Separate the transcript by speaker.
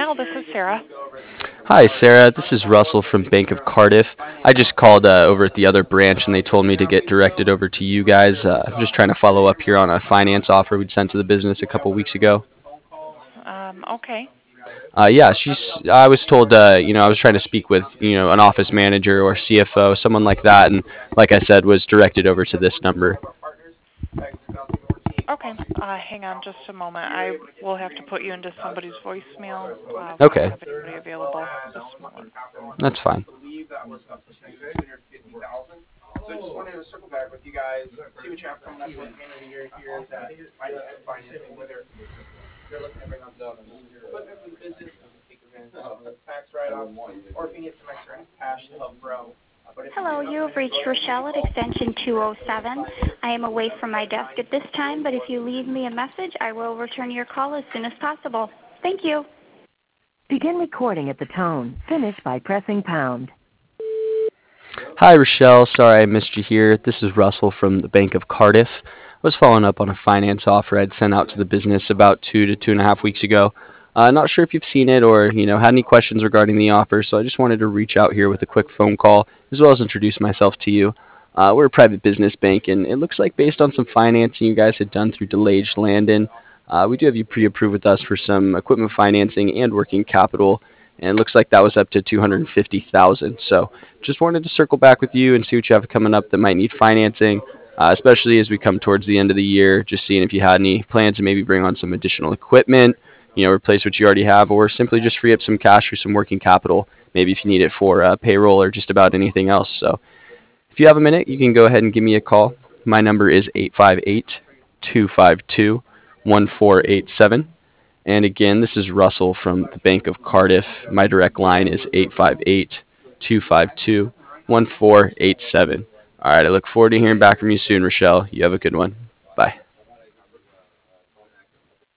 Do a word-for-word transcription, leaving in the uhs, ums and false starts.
Speaker 1: Now, this is Sarah.
Speaker 2: Hi, Sarah. This is Russell from Bank of Cardiff. I just called uh, over at the other branch, and they told me to get directed over to you guys. Uh, I'm just trying to follow up here on a finance offer we'd sent to the business a couple weeks ago.
Speaker 1: Um, okay.
Speaker 2: Uh, yeah, she's. I was told, uh, you know, I was trying to speak with, you know, an office manager or C F O, someone like that, and like I said, was directed over to this number.
Speaker 1: Okay. Uh, hang on just a moment. I will have to put you into somebody's voicemail. Uh, we don't
Speaker 2: Okay,
Speaker 1: have anybody available this moment.
Speaker 2: that's fine.
Speaker 3: Hello, you have reached Rochelle at extension two oh seven. I am away from my desk at this time, but if you leave me a message, I will return your call as soon as possible. Thank you.
Speaker 4: Begin recording at the tone. Finish by pressing pound.
Speaker 2: Hi, Rochelle. Sorry I missed you here. This is Russell from the Bank of Cardiff. I was following up on a finance offer I'd sent out to the business about two to two and a half weeks ago. Uh, not sure if you've seen it or you know had any questions regarding the offer, so I just wanted to reach out here with a quick phone call as well as introduce myself to you. Uh, we're a private business bank, and it looks like based on some financing you guys had done through DeLage Landon, uh, we do have you pre-approved with us for some equipment financing and working capital, and it looks like that was up to two hundred fifty thousand dollars. So just wanted to circle back with you and see what you have coming up that might need financing, uh, especially as we come towards the end of the year, just seeing if you had any plans to maybe bring on some additional equipment, you know, replace what you already have, or simply just free up some cash for some working capital, maybe if you need it for uh, payroll or just about anything else. So if you have a minute, you can go ahead and give me a call. My number is eight five eight, two five two, one four eight seven. And again, this is Russell from the Bank of Cardiff. My direct line is eight five eight, two five two, one four eight seven. All right, I look forward to hearing back from you soon, Rochelle. You have a good one. Bye.